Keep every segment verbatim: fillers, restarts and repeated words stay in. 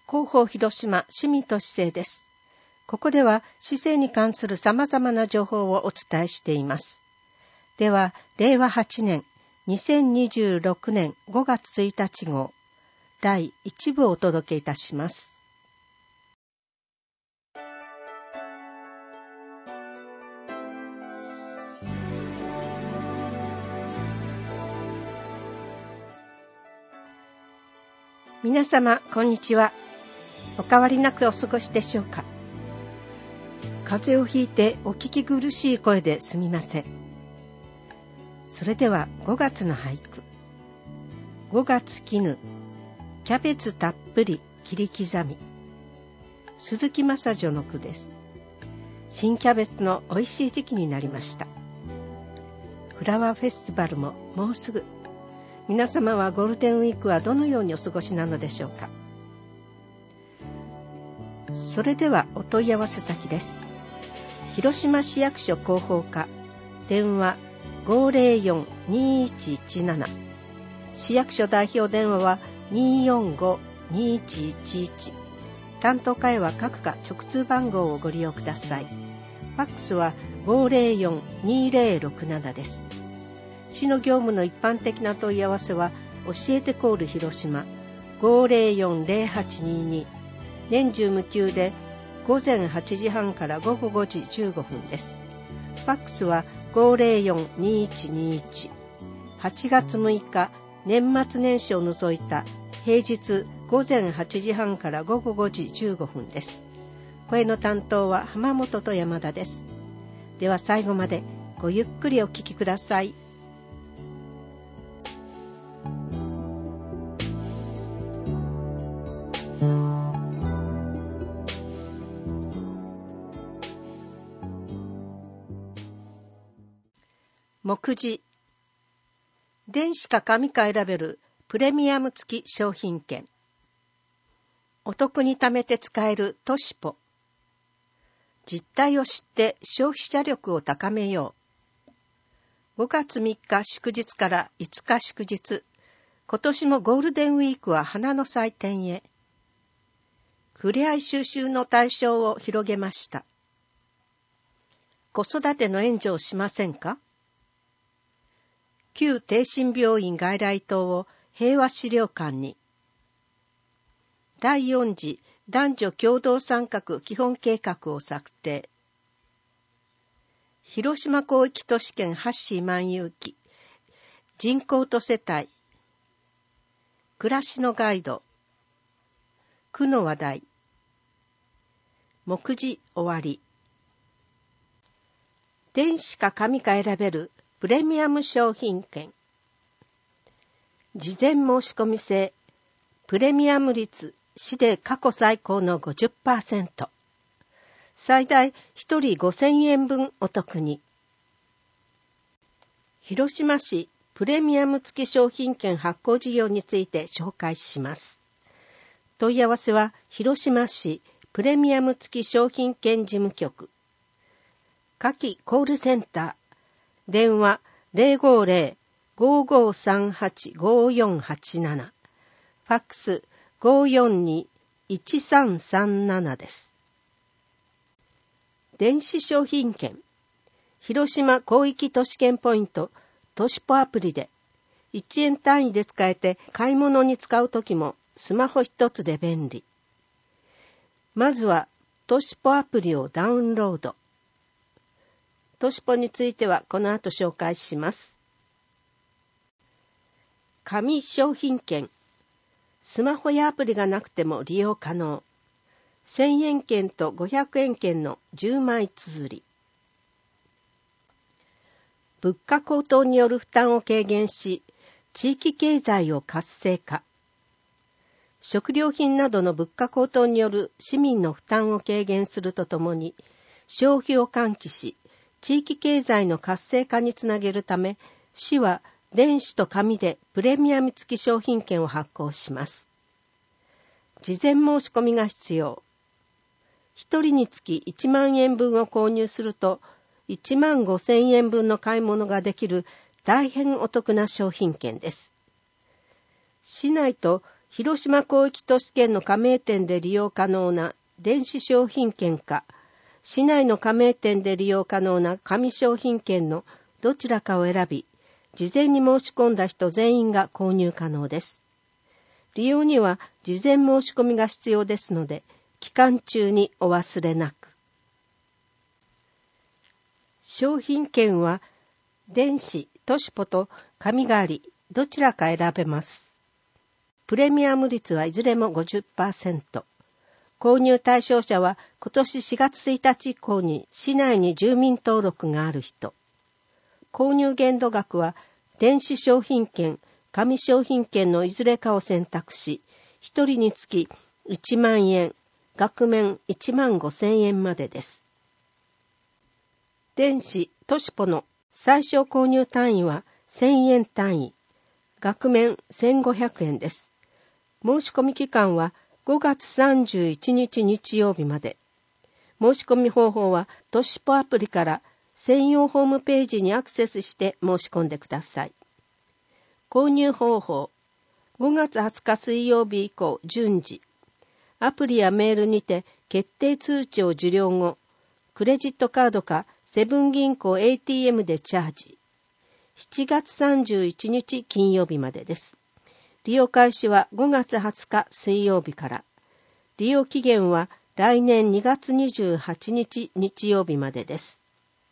広報広島市民都市政です。ここでは市政に関する様々な情報をお伝えしています。では、れいわはちねんにせんにじゅうろくねんごがつついたち号だいいち部をお届けいたします。皆様、こんにちは。お変わりなくお過ごしでしょうか。風邪をひいてお聞き苦しい声ですみません。それではごがつの俳句。ごがつ絹、キャベツたっぷり切り刻み。鈴木正女の句です。新キャベツの美味しい時期になりました。フラワーフェスティバルももうすぐ。皆様はゴールデンウィークはどのようにお過ごしなのでしょうか。それではお問い合わせ先です。広島市役所広報課、電話 ごーぜろよん にーいちいちなな、市役所代表電話は にーよんご にーいちいちいち、担当課へは各課直通番号をご利用ください。ファックスは ごーぜろよん にーぜろろくなな です。市の業務の一般的な問い合わせは教えてコール広島 ごーぜろよん ぜろはちにーに、年中無休でごぜんはちじはんからごごごじじゅうごふんです。ファックスは ごーぜろよん にーいちにーいち、はちがつむいか年末年始を除いた平日ごぜんはちじはんからごごごじじゅうごふんです。声の担当は浜本と山田です。では最後までごゆっくりお聞きください。目次。電子か紙か選べるプレミアム付き商品券。お得に貯めて使えるトシポ。実態を知って消費者力を高めよう。ごがつみっか祝日からいつか祝日。今年もゴールデンウィークは花の祭典へ。ふれあい収集の対象を広げました。子育ての援助をしませんか。旧帝心病院外来棟を平和資料館に。だいよん次男女共同参画基本計画を策定。広島広域都市圏ハッシー万有記。人口と世帯。暮らしのガイド。区の話題。目次終わり。電子か紙か選べるプレミアム商品券。事前申し込み制。プレミアム率、市で過去最高の ごじゅっパーセント。最大ひとりごせんえんぶんお得に。広島市プレミアム付き商品券発行事業について紹介します。問い合わせは広島市プレミアム付き商品券事務局。下記コールセンター。電話 ぜろごぜろ ごーごーさんはち ごーよんはちなな。ファックス ごーよんに いちさんさんなな です。電子商品券。広島広域都市圏ポイント都市ポアプリでいちえん単位で使えて買い物に使うときもスマホ一つで便利。まずは都市ポアプリをダウンロード。トシポについてはこの後紹介します。紙商品券。スマホやアプリがなくても利用可能。せんえん券とごひゃくえん券のじゅうまい綴り。物価高騰による負担を軽減し、地域経済を活性化。食料品などの物価高騰による市民の負担を軽減するとともに、消費を喚起し、地域経済の活性化につなげるため、市は電子と紙でプレミアム付き商品券を発行します。事前申し込みが必要。ひとりにつきいちまんえんぶんを購入すると、いちまんごせんえんぶんの買い物ができる大変お得な商品券です。市内と広島広域都市圏の加盟店で利用可能な電子商品券か、市内の加盟店で利用可能な紙商品券のどちらかを選び、事前に申し込んだ人全員が購入可能です。利用には事前申し込みが必要ですので、期間中にお忘れなく。商品券は電子、トシポと紙があり、どちらか選べます。プレミアム率はいずれも ごじゅっパーセント。購入対象者は今年しがつついたち以降に市内に住民登録がある人。購入限度額は電子商品券、紙商品券のいずれかを選択し、ひとりにつきいちまんえん、額面いちまんごせんえんまでです。電子、トシポの最小購入単位はせんえん単位、額面せんごひゃくえんです。申し込み期間はごがつさんじゅういちにち日曜日まで。申し込み方法はトシポアプリから専用ホームページにアクセスして申し込んでください。購入方法。ごがつはつか水曜日以降順次。アプリやメールにて決定通知を受領後、クレジットカードかセブン銀行 エーティーエム でチャージ。しちがつさんじゅういちにち金曜日までです。利用開始はごがつはつか水曜日から。利用期限は来年にがつにじゅうはちにち日曜日までです。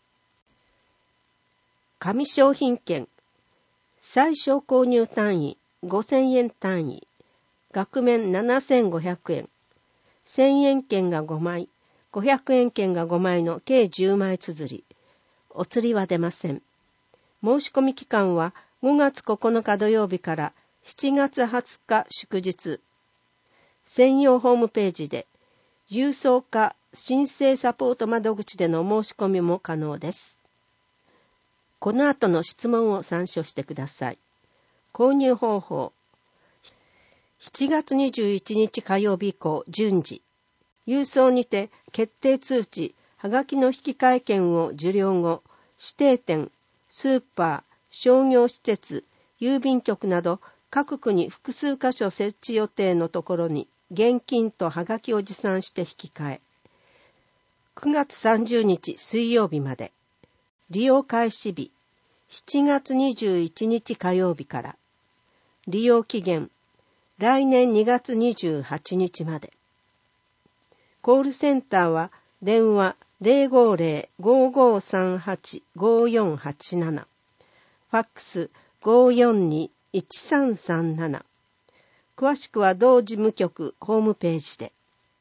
紙商品券。最小購入単位ごせんえん単位。額面ななせんごひゃくえん。せんえん券がごまい、ごひゃくえん券がごまいの計じゅうまい綴り。お釣りは出ません。申し込み期間はごがつここのか土曜日からしちがつはつか祝日。専用ホームページで郵送か申請サポート窓口での申し込みも可能です。この後の質問を参照してください。購入方法。しちがつにじゅういちにち火曜日以降順次。郵送にて決定通知、はがきの引換券を受領後、指定店、スーパー、商業施設、郵便局など各区に複数箇所設置予定のところに現金とはがきを持参して引き換え。くがつさんじゅうにち水曜日まで。利用開始日。しちがつにじゅういちにち火曜日から。利用期限。来年にがつにじゅうはちにちまで。コールセンターは電話 ゼロごゼロ ごごさんはち ごよんはちなな、ファックス ごよんに いちさんさんなな。詳しくは同事務局ホームページで。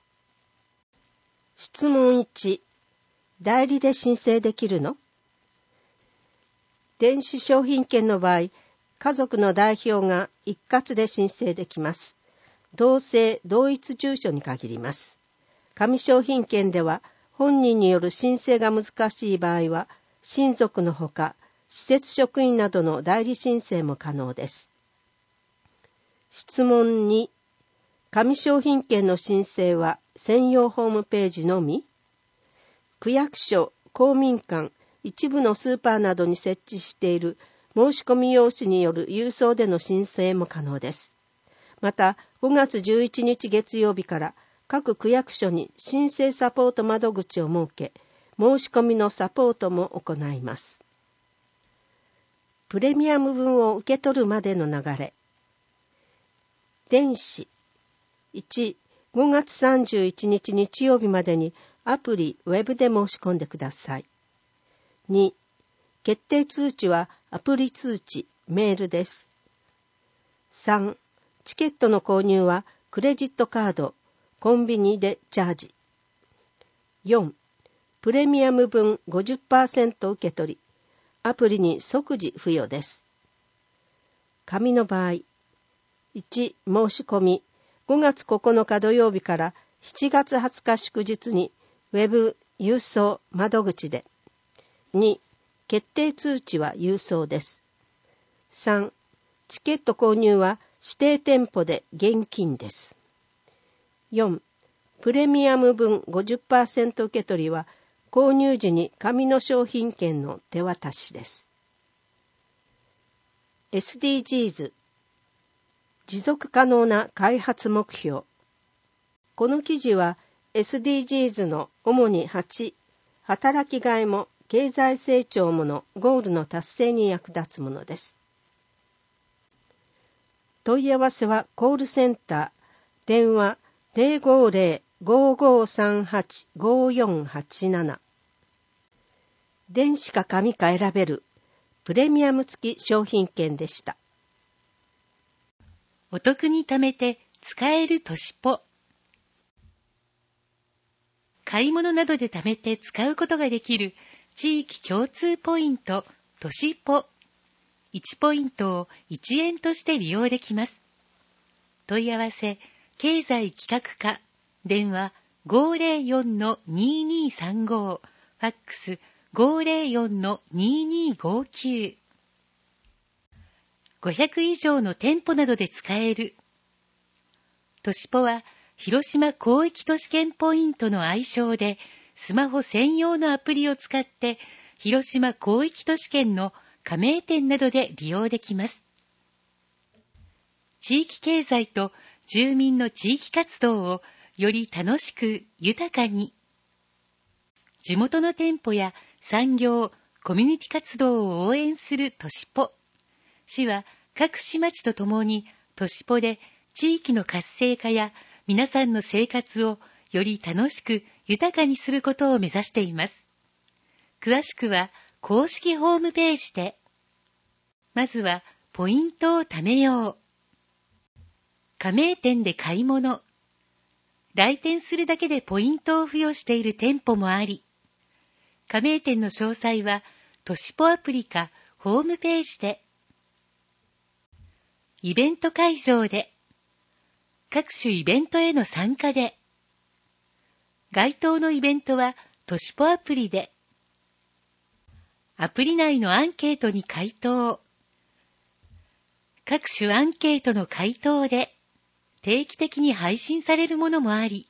質問いち、代理で申請できるの？電子商品券の場合、家族の代表が一括で申請できます。同姓同一住所に限ります。紙商品券では本人による申請が難しい場合は、親族のほか施設職員などの代理申請も可能です。質問に、紙商品券の申請は専用ホームページのみ？区役所、公民館、一部のスーパーなどに設置している申し込み用紙による郵送での申請も可能です。また、ごがつじゅういちにち月曜日から各区役所に申請サポート窓口を設け、申し込みのサポートも行います。プレミアム分を受け取るまでの流れ。電子。いち、ごがつさんじゅういちにち日曜日までにアプリ、ウェブで申し込んでください。に、決定通知はアプリ通知、メールです。さん、チケットの購入はクレジットカード、コンビニでチャージ。よん、プレミアム分 ごじゅっパーセント 受け取り、アプリに即時付与です。紙の場合、いち、申し込み、ごがつここのか土曜日からしちがつはつか祝日にウェブ郵送窓口で。に、決定通知は郵送です。さん、チケット購入は指定店舗で現金です。よん、プレミアム分 ごじゅっパーセント 受け取りは購入時に紙の商品券の手渡しです。エスディージーズ持続可能な開発目標。この記事は エスディージーズ の主にはち、働きがいも経済成長ものゴールの達成に役立つものです。問い合わせはコールセンター、電話 ゼロごゼロ ごーごーさんはち ごーよんはちなな。電子か紙か選べるプレミアム付き商品券でした。 お得に貯めて使える都市ポ。買い物などで貯めて使うことができる地域共通ポイント都市ポ。いちポイントをいちえんとして利用できます。問い合わせ経済企画課、電話 ごーぜろよんのにーにーさんご、ファックス ごーぜろよんのにーにーごーきゅう。ごひゃく以上の店舗などで使える。都市ポは広島広域都市圏ポイントの愛称で、スマホ専用のアプリを使って広島広域都市圏の加盟店などで利用できます。地域経済と住民の地域活動をより楽しく豊かに。地元の店舗や産業、コミュニティ活動を応援する都市ポ。市は各市町とともに都市ポで地域の活性化や皆さんの生活をより楽しく豊かにすることを目指しています。詳しくは公式ホームページで。まずはポイントを貯めよう。加盟店で買い物。来店するだけでポイントを付与している店舗もあり、加盟店の詳細は都市ポアプリかホームページで。イベント会場で。各種イベントへの参加で。該当のイベントは都市ポアプリで。アプリ内のアンケートに回答。各種アンケートの回答で定期的に配信されるものもあり。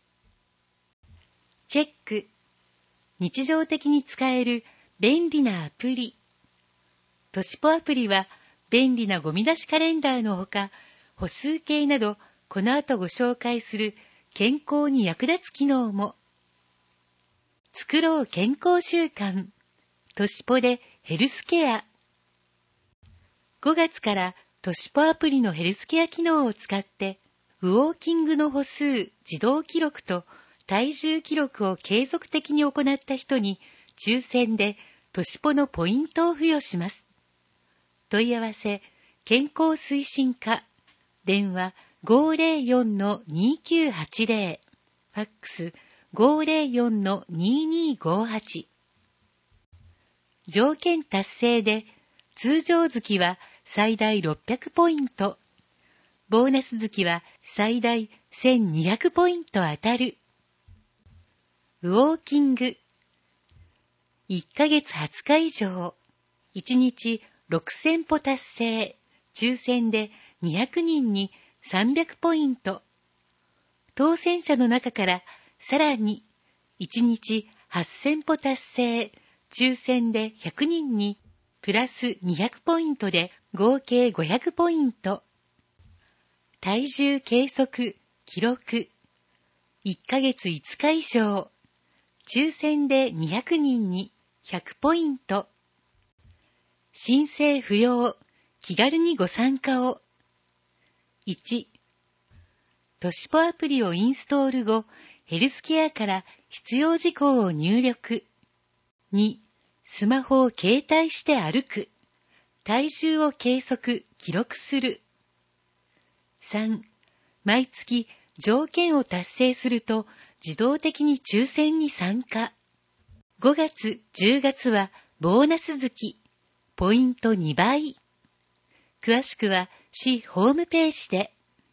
チェック。日常的に使える便利なアプリ。都市ポアプリは便利なゴミ出しカレンダーのほか、歩数計などこの後ご紹介する健康に役立つ機能も。作ろう健康習慣。都市ポでヘルスケア。ごがつから都市ポアプリのヘルスケア機能を使って、ウォーキングの歩数、自動記録と体重記録を継続的に行った人に抽選で都市ポのポイントを付与します。問い合わせ、健康推進課、電話 ごーぜろよんのにーきゅうはちぜろ、ファックス ごーぜろよんのにーにーごーはち。条件達成で、通常月は最大ろっぴゃくポイント、ボーナス月は最大せんにひゃくポイント当たる。ウォーキング。いっかげつはつか以上、いちにちろくせんぽ達成、抽選でにひゃくにんにさんびゃくポイント。当選者の中からさらにいちにちはっせんぽ達成、抽選でひゃくにんにプラスにひゃくポイントで合計ごひゃくポイント。体重計測、記録。いっかげついつか以上。抽選でにひゃくにんにひゃくポイント。申請不要。気軽にご参加を。いち. 都市ポアプリをインストール後、ヘルスケアから必要事項を入力。に. スマホを携帯して歩く。体重を計測、記録する。さん. 毎月条件を達成すると自動的に抽選に参加。ごがつ、じゅうがつはボーナス月。ポイントにばい。詳しくは市ホームページで。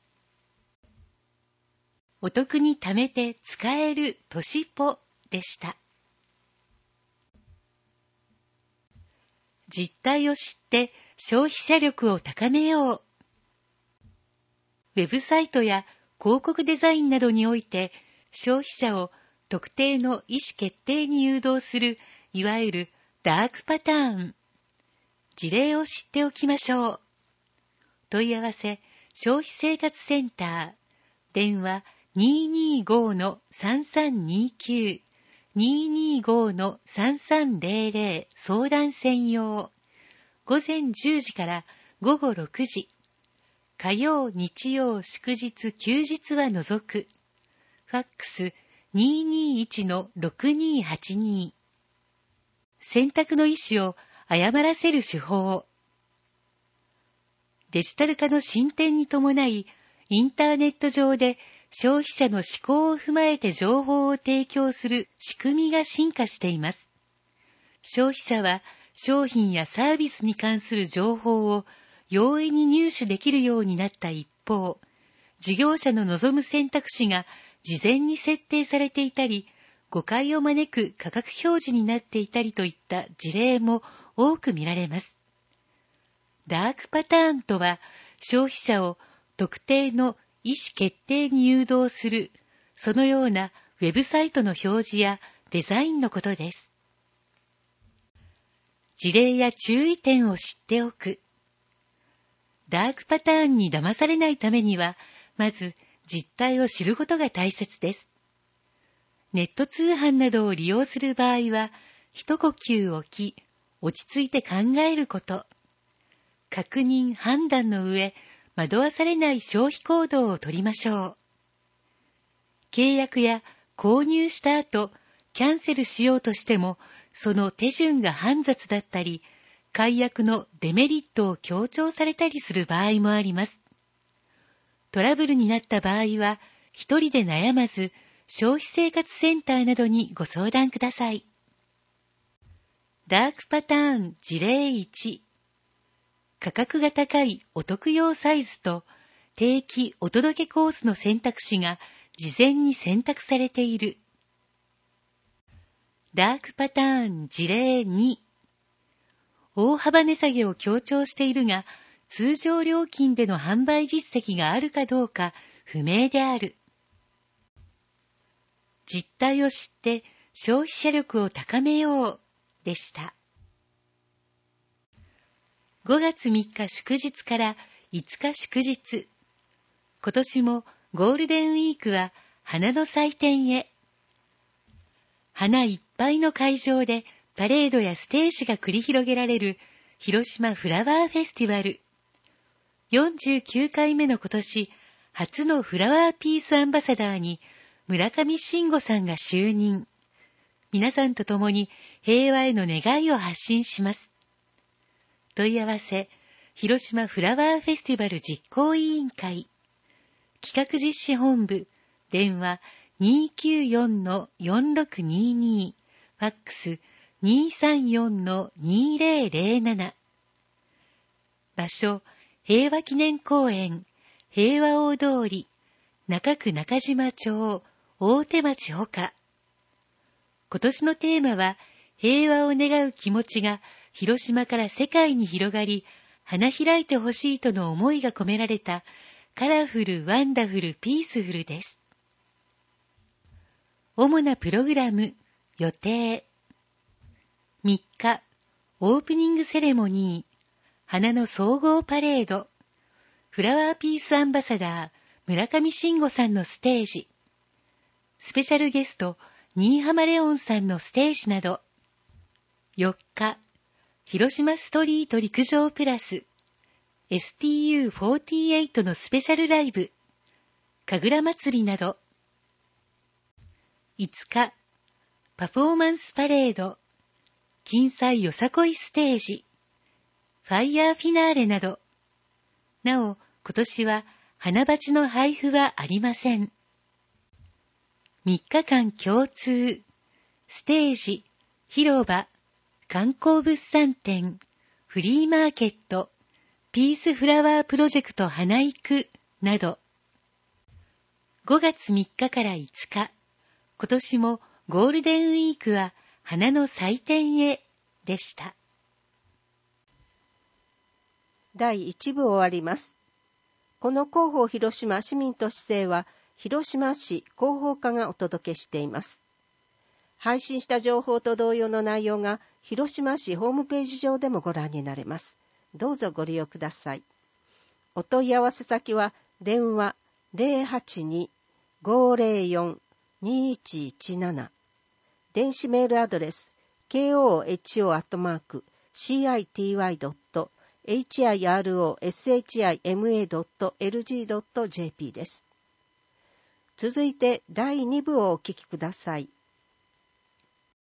お得に貯めて使える都市ポでした。実態を知って消費者力を高めよう。ウェブサイトや広告デザインなどにおいて消費者を特定の意思決定に誘導するいわゆるダークパターン。事例を知っておきましょう。問い合わせ消費生活センター、電話 にーにーご のさんさんにーきゅう、にーにーご のさんさんぜろぜろ相談専用。午前じゅうじから午後ろくじ。火曜、日曜、祝日、休日は除く。ファックス にーにーいち のろくにーはちにー。選択の意思を誤らせる手法。デジタル化の進展に伴い、インターネット上で消費者の思考を踏まえて情報を提供する仕組みが進化しています。消費者は商品やサービスに関する情報を容易に入手できるようになった一方、事業者の望む選択肢が事前に設定されていたり、誤解を招く価格表示になっていたりといった事例も多く見られます。ダークパターンとは、消費者を特定の意思決定に誘導する、そのようなウェブサイトの表示やデザインのことです。事例や注意点を知っておく。ダークパターンに騙されないためには、まず実態を知ることが大切です。ネット通販などを利用する場合は、一呼吸置き、落ち着いて考えること。確認・判断の上、惑わされない消費行動をとりましょう。契約や購入した後、キャンセルしようとしても、その手順が煩雑だったり、解約のデメリットを強調されたりする場合もあります。トラブルになった場合は、一人で悩まず、消費生活センターなどにご相談ください。ダークパターン事例いち。価格が高いお得用サイズと定期お届けコースの選択肢が事前に選択されている。ダークパターン事例に。大幅値下げを強調しているが、通常料金での販売実績があるかどうか不明である。実態を知って消費者力を高めようでした。ごがつみっか祝日からいつか祝日。今年もゴールデンウィークは花の祭典へ。花いっぱいの会場でパレードやステージが繰り広げられる広島フラワーフェスティバル。よんじゅうきゅうかいめの今年、初のフラワーピースアンバサダーに村上信五さんが就任。皆さんと共に平和への願いを発信します。問い合わせ、広島フラワーフェスティバル実行委員会。企画実施本部、電話 にーきゅうよんのよんろくにーにー、ファックス にーさんよんのにーぜろぜろなな。場所、平和記念公園、平和大通り、中区中島町、大手町ほか。今年のテーマは、平和を願う気持ちが広島から世界に広がり、花開いてほしいとの思いが込められたカラフル、ワンダフル、ピースフルです。主なプログラム、予定。みっか、オープニングセレモニー、花の総合パレード、フラワーピースアンバサダー、村上信五さんのステージ、スペシャルゲスト、新浜レオンさんのステージなど。よっか、広島ストリート陸上プラス、エスティーユーフォーティーエイト のスペシャルライブ、神楽祭りなど。いつか、パフォーマンスパレード、金彩よさこいステージ、ファイヤーフィナーレなど。なお、今年は花鉢の配布はありません。みっかかん共通、ステージ、広場、観光物産展、フリーマーケット、ピースフラワープロジェクト花育など。ごがつみっかからいつか、今年もゴールデンウィークは花の祭典へでした。 だいいち部終わります。この広報広島市民都市政は広島市広報課がお届けしています。配信した情報と同様の内容が広島市ホームページ上でもご覧になれます。どうぞご利用ください。 お問い合わせ先は電話 ゼロはちに ごゼロよん にいちいちなな、電子メールアドレス ケーオーエイチオー アットマーク シーアイティーワイ ドット エイチアイアールオーエスエイチアイエムエー ドット エルジー ドット ジェーピー です。続いてだいに部をお聞きください。